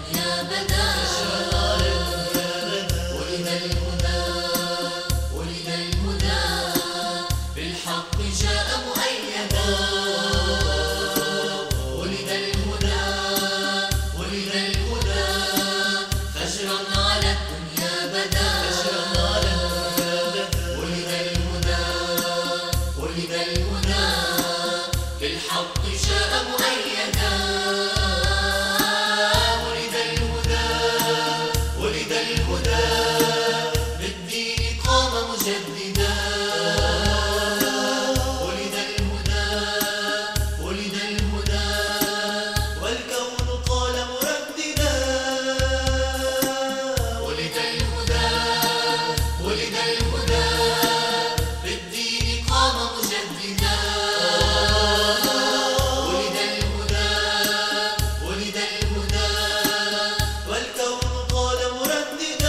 الدنيا بدا ولد الهدى ولد الهدى بالحق جاء مؤيدا ولد الهدى ولد الهدى فجرا على الدنيا بدا ولد الهدى ولد الهدى بالحق جاء مؤيدا ولد الهدى ولد الهدى بالدين قام مجددا ولد الهدى ولد الهدى والكون قال مرددا ولد الهدى ولد الهدى بالدين قام مجددا ولد الهدى ولد الهدى والكون قال مرددا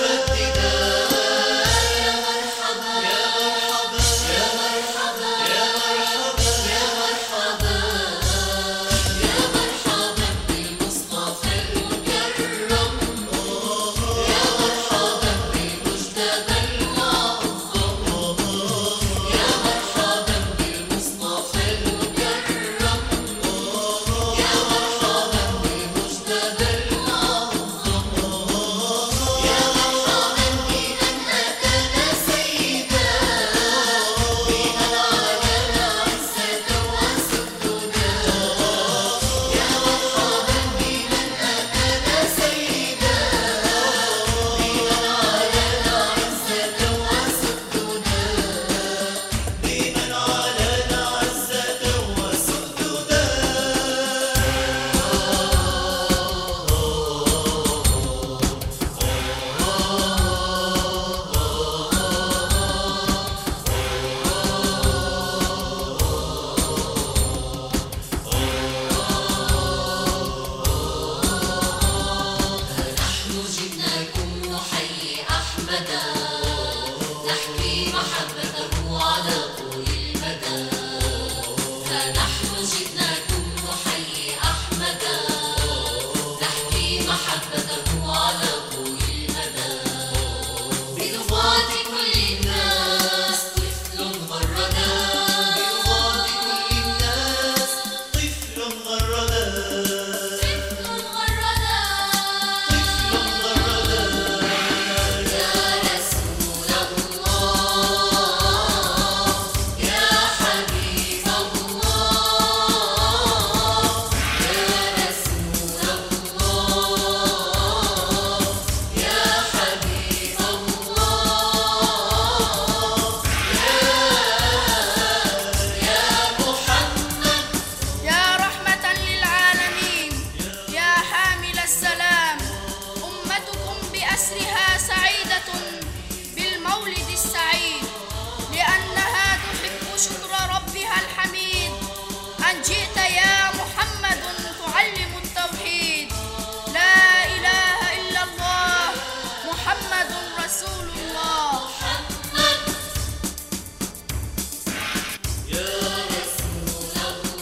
يا مرحبا يا مرحبا يا مرحبا يا مرحبا يا مرحبا يا مرحبا بالمصطفى المكرم يا مرحبا بالمجتبى المعظم يا مرحبا بالمصطفى المكرم يا مرحبا بالمجتبى المعظم يا مرحبا بمن أتانا سيدا بمن على عزة وسددا يا مرحبا بمن أتانا سيدا بمن على عزة وسددا بمن على عزة وسددا نحن جئناكم نحيي أحمدا نحكي محبته على طول المدى فنحن جئناكم نحيي أحمدا نحكي محبته على طول المدى بلغات كل الناس طفل غردا بلغات كل الناس طفل غردا طفل غردا يا رسول الله يا حبيب الله يا رسول الله يا حبيب الله يا محمد يا رحمة للعالمين يا حامل السلام أمتكم بأسرها سعيدة بالمولد السعيد لأنها تحب شكر ربها الحميد أن جئت يا محمد تعلم التوحيد لا إله إلا الله محمد رسول الله محمد يا رسول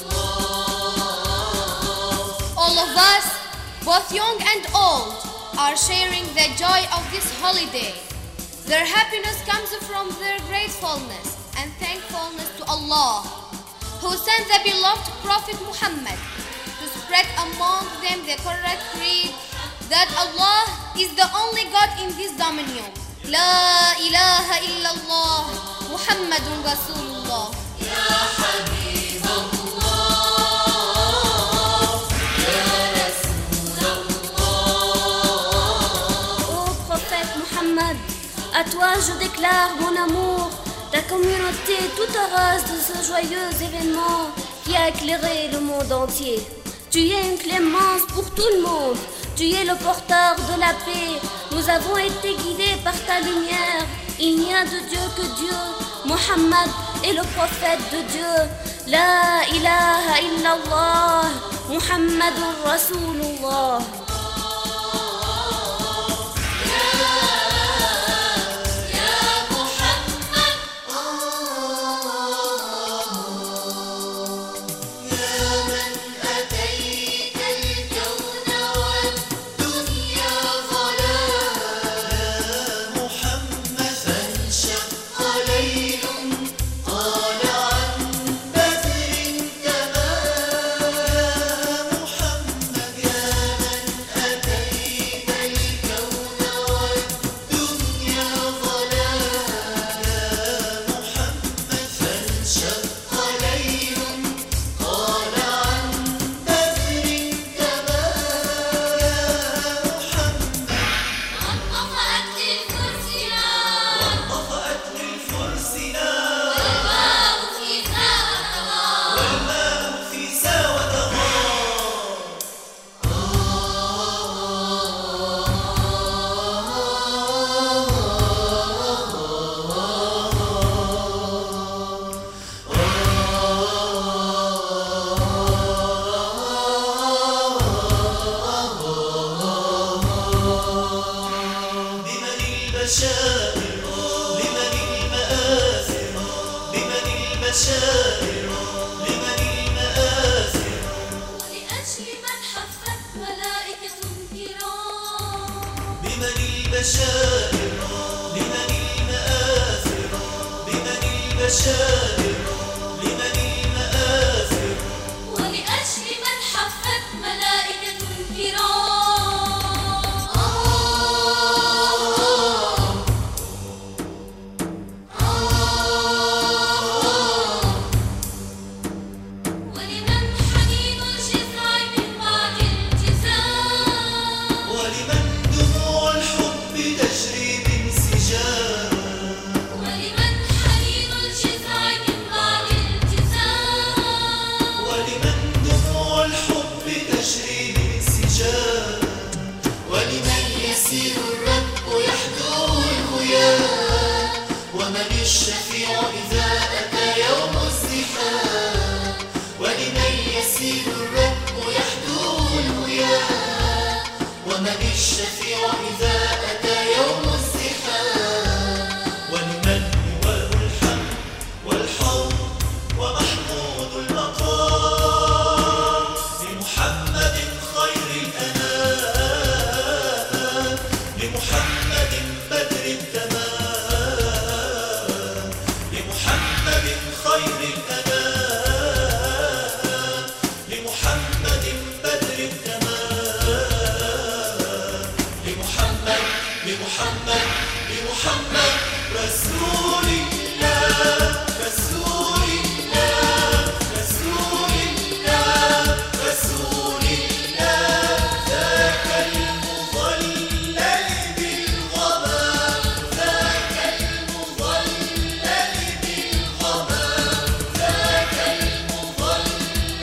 الله All of us, both young and old, are sharing the joy of this holiday. Their happiness comes from their gratefulness and thankfulness to Allah, who sent the beloved Prophet Muhammad to spread among them the correct creed that Allah is the only God in this dominion. La ilaha illallah, Muhammadun Rasulullah. يا حبيب الله يا رسول الله Ô prophète Mohammed, à toi je déclare mon amour, ta communauté toute heureuse de ce joyeux événement qui a éclairé le monde entier. Tu es une clémence pour tout le monde, tu es le porteur de la paix. Nous avons été guidés par ta lumière. Il n'y a de Dieu que Dieu. Mohammed est le prophète de Dieu. La ilaha illallah, Muhammadur Rasulullah. البشائر لمن المآثر لمن البشائر لمن المآثر ولأجل من حفت ملائكة كرام بمن البشائر لمن المآثر بمن البشائر لمن المآثر ولأجل من حفت ملائكة كرام ولمن حنين الجزع من بعد التزام ولمن دموع الحب تجري بانسجام ولمن حنين الجزع من بعد التزام ولمن دموع الحب تجري بانسجام ولمن يسير الرب يحدو الهيام ومن الشفيع إذا أتى يوم الزحام ولمن يسير الرب يحدو الهيام ومن الشفيع إذا أتى يوم الزحام ولمن لواء الحمد والحوض ومحمود المقام لمحمد خير الأنام لمحمد بدر التمام لمحمد خير الأنام لمحمد بدر التمام لمحمد لمحمد لمحمد رسول الله رسول الله رسول الله رسول الله ذاك المظلل بالغمام ذاك المظلل بالغمام ذاك المظلل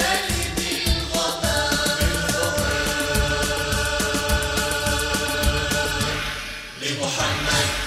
بالغمام لمحمد